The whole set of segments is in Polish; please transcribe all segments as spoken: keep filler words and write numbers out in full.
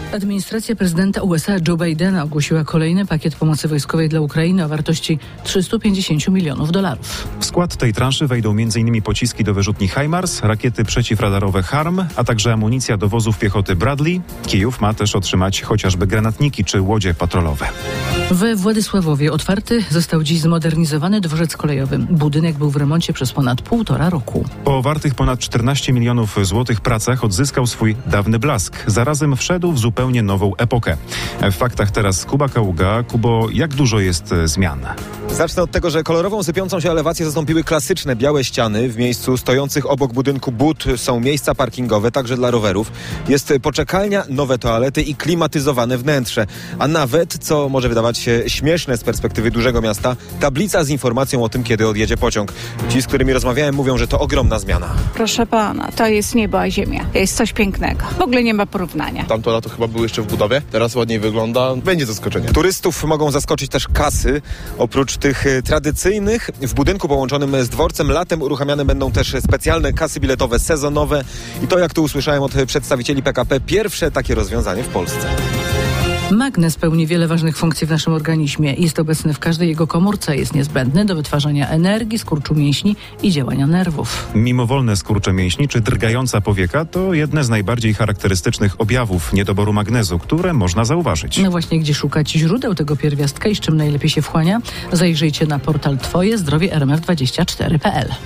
Administracja prezydenta U S A Joe Bidena ogłosiła kolejny pakiet pomocy wojskowej dla Ukrainy o wartości trzysta pięćdziesiąt milionów dolarów. W skład tej transzy wejdą m in pociski do wyrzutni HIMARS, rakiety przeciwradarowe HARM, a także amunicja do wozów piechoty Bradley. Kijów ma też otrzymać chociażby granatniki czy łodzie patrolowe. We Władysławowie otwarty został dziś zmodernizowany dworzec kolejowy. Budynek był w remoncie przez ponad półtora roku. Po wartych ponad czternaście milionów złotych pracach odzyskał swój dawny blask. Zarazem wszedł w zupełnie nową epokę. W faktach teraz Kuba Kaługa. Kubo, jak dużo jest zmian? Zacznę od tego, że kolorową sypiącą się elewację zastąpiły klasyczne białe ściany. W miejscu stojących obok budynku bud są miejsca parkingowe, także dla rowerów. Jest poczekalnia, nowe toalety i klimatyzowane wnętrze. A nawet, co może wydawać się śmieszne z perspektywy dużego miasta, tablica z informacją o tym, kiedy odjedzie pociąg. Ci, z którymi rozmawiałem, mówią, że to ogromna zmiana. Proszę pana, to jest niebo a ziemia. To jest coś pięknego. W ogóle nie ma porównania. Tamto lato chyba był jeszcze w budowie. Teraz ładniej wygląda. Będzie zaskoczenie. Turystów mogą zaskoczyć też kasy. Oprócz tych tradycyjnych, w budynku połączonym z dworcem latem uruchamiane będą też specjalne kasy biletowe sezonowe. I to, jak tu usłyszałem od przedstawicieli P K P, pierwsze takie rozwiązanie w Polsce. Magnez pełni wiele ważnych funkcji w naszym organizmie. Jest obecny w każdej jego komórce. Jest niezbędny do wytwarzania energii, skurczu mięśni i działania nerwów. Mimowolne skurcze mięśni czy drgająca powieka to jedne z najbardziej charakterystycznych objawów niedoboru magnezu, które można zauważyć. No właśnie, gdzie szukać źródeł tego pierwiastka i z czym najlepiej się wchłania? Zajrzyjcie na portal Twoje Zdrowie R M F dwadzieścia cztery kropka p l.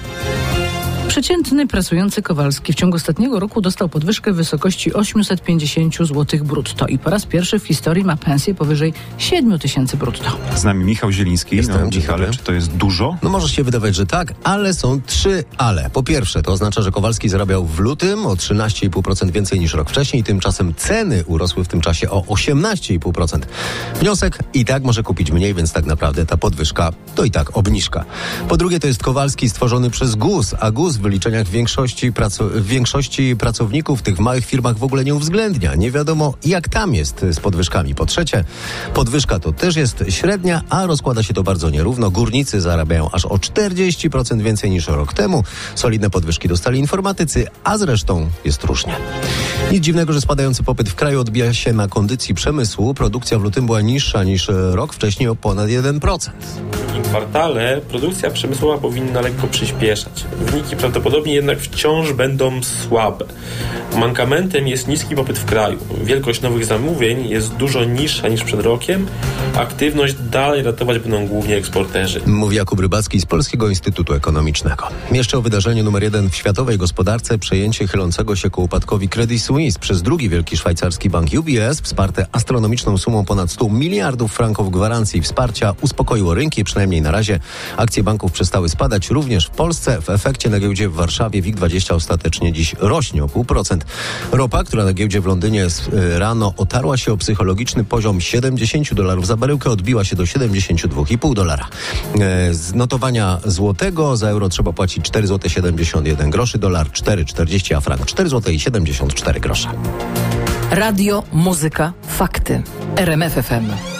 Przeciętny pracujący Kowalski w ciągu ostatniego roku dostał podwyżkę w wysokości osiemset pięćdziesiąt złotych brutto i po raz pierwszy w historii ma pensję powyżej siedem tysięcy brutto. Z nami Michał Zieliński. Jestem, no, Michale, czy to jest dużo? No może się wydawać, że tak, ale są trzy ale. Po pierwsze, to oznacza, że Kowalski zarabiał w lutym o trzynaście i pół procent więcej niż rok wcześniej, tymczasem ceny urosły w tym czasie o osiemnaście i pół procent. Wniosek i tak może kupić mniej, więc tak naprawdę ta podwyżka to i tak obniżka. Po drugie, to jest Kowalski stworzony przez G U S, a G U S w wyliczeniach większości, praco- większości pracowników tych w małych firmach w ogóle nie uwzględnia. Nie wiadomo, jak tam jest z podwyżkami. Po trzecie, podwyżka to też jest średnia, a rozkłada się to bardzo nierówno. Górnicy zarabiają aż o czterdzieści procent więcej niż rok temu. Solidne podwyżki dostali informatycy, a zresztą jest różnie. Nic dziwnego, że spadający popyt w kraju odbija się na kondycji przemysłu. Produkcja w lutym była niższa niż rok wcześniej o ponad jeden procent. W drugim kwartale produkcja przemysłowa powinna lekko przyspieszać. Wyniki prawdopodobnie jednak wciąż będą słabe. Mankamentem jest niski popyt w kraju. Wielkość nowych zamówień jest dużo niższa niż przed rokiem. Aktywność dalej ratować będą głównie eksporterzy. Mówi Jakub Rybacki z Polskiego Instytutu Ekonomicznego. Jeszcze o wydarzeniu numer jeden w światowej gospodarce, przejęcie chylącego się ku upadkowi Credit Suisse przez drugi wielki szwajcarski bank U B S, wsparte astronomiczną sumą ponad stu miliardów franków gwarancji wsparcia, uspokoiło rynki, przynajmniej na razie. Akcje banków przestały spadać również w Polsce. W efekcie na giełdzie w Warszawie WIG dwadzieścia ostatecznie dziś rośnie o pół procent. Ropa, która na giełdzie w Londynie rano otarła się o psychologiczny poziom siedemdziesiąt dolarów za baryłkę, odbiła się do siedemdziesiąt dwa i pół dolara. Z notowania złotego za euro trzeba płacić cztery złote siedemdziesiąt jeden groszy, dolar cztery czterdzieści, a frank cztery złote siedemdziesiąt cztery grosze. Radio, muzyka, fakty. R M F F M.